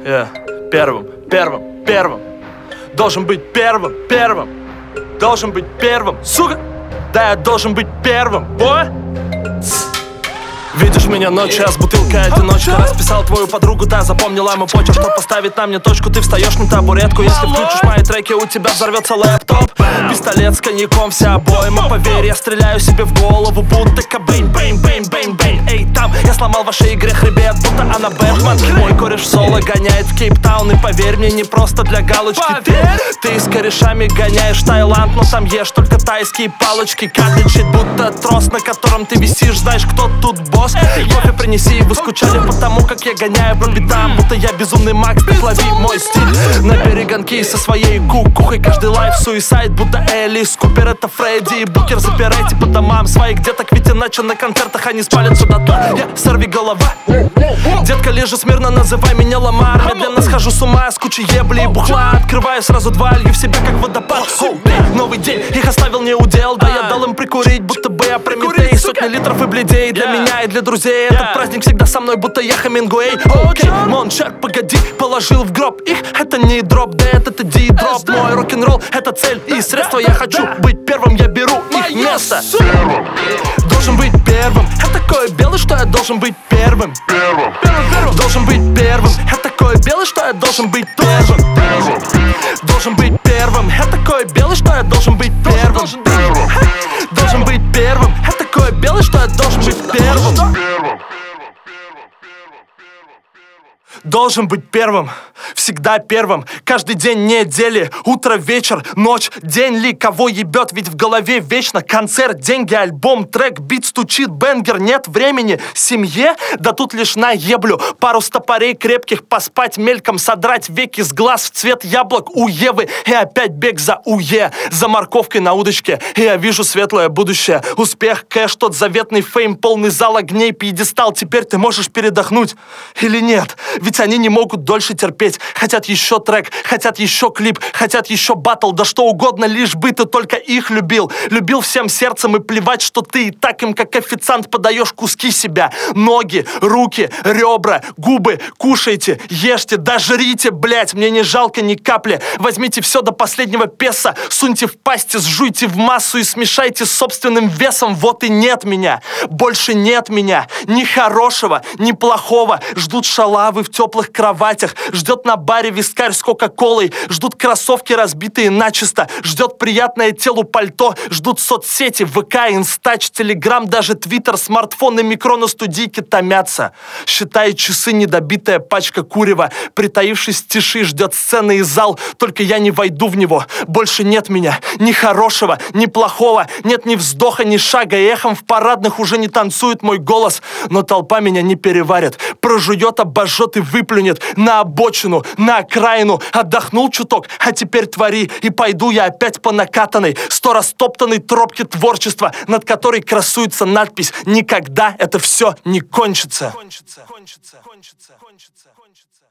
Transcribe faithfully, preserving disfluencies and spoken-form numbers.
Yeah. Первым, первым, первым. Должен быть первым, первым. Должен быть первым, сука. Да, я должен быть первым, boy. Видишь меня ночью, я с бутылкой одиночка. Расписал твою подругу, да, запомнила мой почерк. Чтоб поставить на мне точку, ты встаешь на табуретку. Если включишь мои треки, у тебя взорвется лэптоп. Пистолет с коньяком, вся обойма. Поверь, я стреляю себе в голову, будто Кобейн. Бейн, бейн, бейн, бейн. Эй, там, я сломал в вашей игре хребет, будто она Бэтмен. Мой кореш соло гоняет в Кейптаун. И поверь мне, не просто для галочки. Ты, ты с корешами гоняешь в Таиланд, но там ешь только тайские палочки. Картриджит, будто трос, на котором ты висишь. Знаешь, кто тут босс? Кофе принеси, вы скучали потому, как я гоняю по битам. Будто я безумный Макс, так лови мой стиль. На перегонки со своей кукухой. Каждый лайф суисайд, будто Элис Купер. Это Фредди и Букер, запирайте по домам своих деток. Ведь иначе на концертах они спалят сюда тла. Я сорви голова. Детка, лежи смирно, называй меня Ламар. Медленно схожу с ума с кучей ебли и бухла. Открываю сразу два, лью в себя как водопад. Новый день, их оставил не удел. Да, я дал им прикурить, будто бы я Прометей. Сотни литров и бледей для меня и для друзей. Этот праздник всегда со мной, будто я Хемингуэй. Окей, Моншер, погоди, положил в гроб их. Это не дроп, дэд, это ди-дроп. Мой рок-н-ролл, это цель и средство. Я хочу быть первым, я беру их место. Должен быть первым. Я такой белый, что я должен быть первым. Первым, первым. Должен быть первым. Я такой белый, что я должен быть первым. Первым. Должен быть первым. Я такой белый, что я должен быть первым. Первым. Должен быть первым. Я такой белый, что я должен быть первым. Должен быть первым, всегда первым. Каждый день недели, утро, вечер, ночь, день ли. Кого ебет, ведь в голове вечно концерт, деньги, альбом, трек, бит стучит, бенгер. Нет времени семье, да тут лишь наеблю. Пару стопорей крепких поспать, мельком содрать веки с глаз в цвет яблок у Евы. И опять бег за УЕ, за морковкой на удочке. И я вижу светлое будущее. Успех, кэш, тот заветный фейм, полный зал огней, пьедестал. Теперь ты можешь передохнуть или нет? Ведь они не могут дольше терпеть. Хотят еще трек, хотят еще клип, хотят еще баттл, да что угодно, лишь бы ты только их любил. Любил всем сердцем и плевать, что ты и так им, как официант, подаешь куски себя. Ноги, руки, ребра, губы, кушайте, ешьте, да жрите, блять, мне не жалко ни капли. Возьмите все до последнего песа, суньте в пасти, сжуйте в массу и смешайте с собственным весом. Вот и нет меня, больше нет меня, ни хорошего, ни плохого. Ждут шалавы в теплых кроватях, ждет на баре вискарь с кока-колой, ждут кроссовки разбитые начисто, ждет приятное телу пальто, ждут соцсети, ВК, Инстач, Телеграм, даже Твиттер, смартфон и микро на студийке томятся. Считает часы недобитая пачка курева, притаившись в тиши, ждет сцены и зал, только я не войду в него. Больше нет меня, ни хорошего, ни плохого, нет ни вздоха, ни шага, и эхом в парадных уже не танцует мой голос, но толпа меня не переварит, прожует, обожжет и выплюнет на обочину, на окраину. Отдохнул чуток, а теперь твори. И пойду я опять по накатанной, сто растоптанной тропке творчества, над которой красуется надпись: никогда это все не кончится. Кончится, кончится, кончится, кончится, кончится.